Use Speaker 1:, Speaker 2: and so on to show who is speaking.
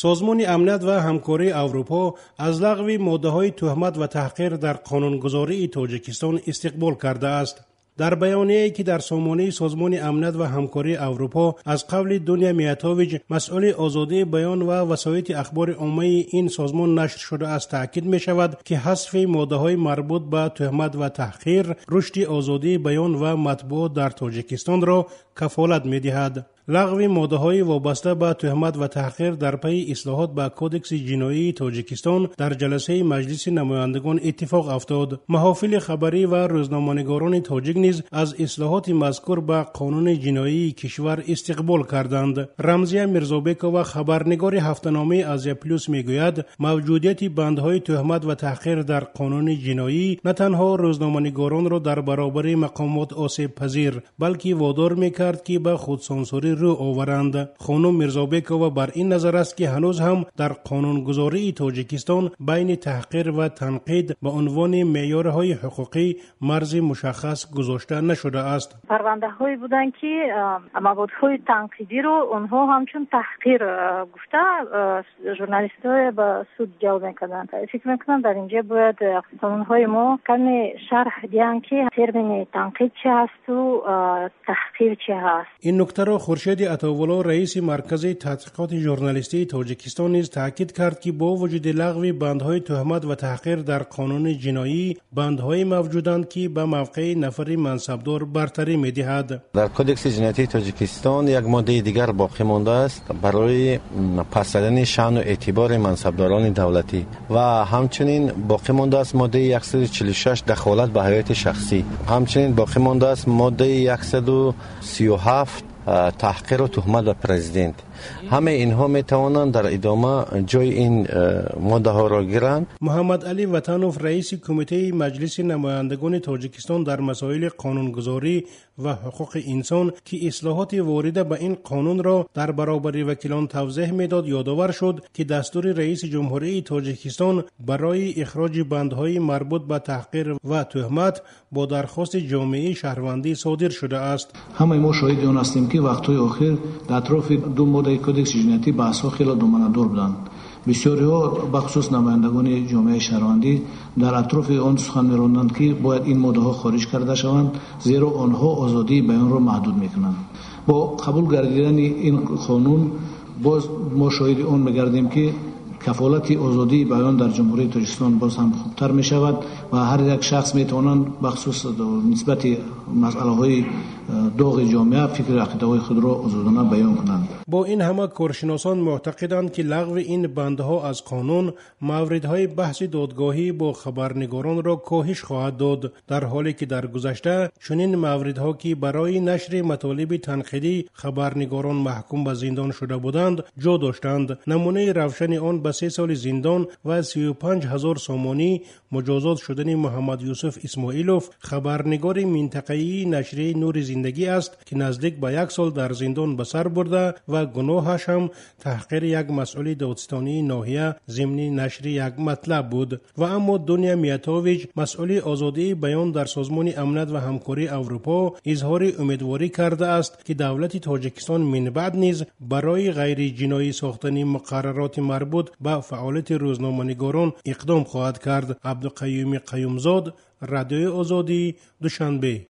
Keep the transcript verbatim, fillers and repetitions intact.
Speaker 1: سازمان امنیت و همکاری اروپا از لغو ماده‌های تهمت و تحقیر در قانونگذاری تاجیکستان استقبال کرده است. در بیانیه‌ای که در سامانه سازمان امنیت و همکاری اروپا از قبل دنیا میاتوویچ مسئول آزادی بیان و وسایط اخبار عامه این سازمان نشر شده است تاکید می شود که حذف ماده‌های مربوط به تهمت و تحقیر رشد آزادی بیان و مطبوعات در تاجیکستان را کفالت می دهد. لغو ماده‌های وابسته به تهمت و تحقیر در پی اصلاحات به کودکس جنایی تاجیکستان در جلسه مجلس نمایندگان اتفاق افتاد. محافل خبری و روزنامه‌نگاران تاجیک نیز از اصلاحات مذکور به قانون جنایی کشور استقبال کردند. رمزیه میرزابکووا خبرنگار هفته‌نامه آزیا پلوس میگوید موجودیت بندهای تهمت و تحقیر در قانون جنایی نه تنها روزنامه‌نگاران را در برابر مقامات آسیب پذیر بلکه وادار می‌کرد که به خودسانسوری رو آورند. خانم میرزابکووا بر این نظر است که هنوز هم در قانونگذاری تاجیکستان بین تحقیر و تنقید به عنوان معیارهای حقوقی مرز مشخص گذاشته نشده است.
Speaker 2: پرونده هایی بودن که موادهای تنقیدی رو اونها همچون تحقیر گفته ژورنالیست های به سود جلب میکنن. فکر میکنم در اینجا باید قانون های ما کمی شرح دیدن که ترمین تنقید چه هست و تحقیر چه هست.
Speaker 1: این نکته را خورشید عطاولا رئیس مرکز تحقیقات ژورنالیستی تاجیکستان نیز تاکید کرد که با وجود لغو بندهای تهمت و تحقیر در قانون جنایی بندهای موجودند که به موقع نفر منصبدار برتری می‌دهد.
Speaker 3: در کدکس جنایی تاجیکستان یک ماده دیگر باقی مانده است برای پس زدن شأن و اعتبار منصبداران دولتی و همچنین باقی مانده است ماده صد و چهل و شش دخالت به حیات شخصی. همچنین باقی مانده است ماده صد و سی و هفت تحقیر و تهمت به پرزیدنت. همه اینها می توانند در ادامه جای این ماده ها را گیرند.
Speaker 1: محمد علی وطنوف رئیس کمیته مجلس نمایندگان تاجیکستان در مسائل قانونگذاری و حقوق انسان که اصلاحات وارده به این قانون را در برابر وکیلان توضیح میداد یادآور شد که دستور رئیس جمهوری تاجیکستان برای اخراج بندهای مربوط به تحقیر و تهمت با درخواست جامعه شهروندی صادر شده است.
Speaker 4: همه ما شاهد آن هستیم که وقت‌های اخیر در اطراف دو ماده کدکس جنایی بحث‌ها خیلی دومانه‌دار بودند. بسیاری ها بخصوص نمایندگان جامعه شهروندی در اطراف آن سخن می‌راندند که باید این ماده ها خارج کرده شوند زیرا آنها آزادی بیان را محدود می‌کنند. با قبول گردیدن این قانون باز ما شاهد آن می‌گردیم که کفالت آزادی بیان در جمهوری تاجیکستان باز هم خوبتر می شود و هر یک شخص می توانند بخصوص نسبت مسئله های داغ جامعه فکر عقیده های خود را آزادانه بیان کنند.
Speaker 1: با این همه کارشناسان معتقدند که لغو این بندها از قانون موردهای بحث دادگاهی با خبرنگاران را کاهش خواهد داد، در حالی که در گذشته چنین موردها که برای نشر مطالب تنقیدی خبرنگاران محکوم به زندان شده بودند جا داشتند. نمونه روشن آن به سه سال زندان و سی و پنج هزار سامانی مجازات شدن محمد یوسف اسماعیلوف خبرنگار منطقه‌ای نشریه نور زندگی است که نزدیک به یک سال در زندان به سر برده و گناهش هم تحقیر یک مسئول دادستانی ناحیه ضمن نشر یک مطلب بود. و اما دنیا میاتوویچ مسئول آزادی بیان در سازمان امنیت و همکاری اروپا اظهار امیدواری کرده است که دولت تاجیکستان من بعد نیز برای غیر جنایی ساختن مقررات مربوط به فعالیت روزنامه‌نگاران اقدام خواهد کرد. عبدالقیوم قیومزاد، رادیو آزادی، دوشنبه.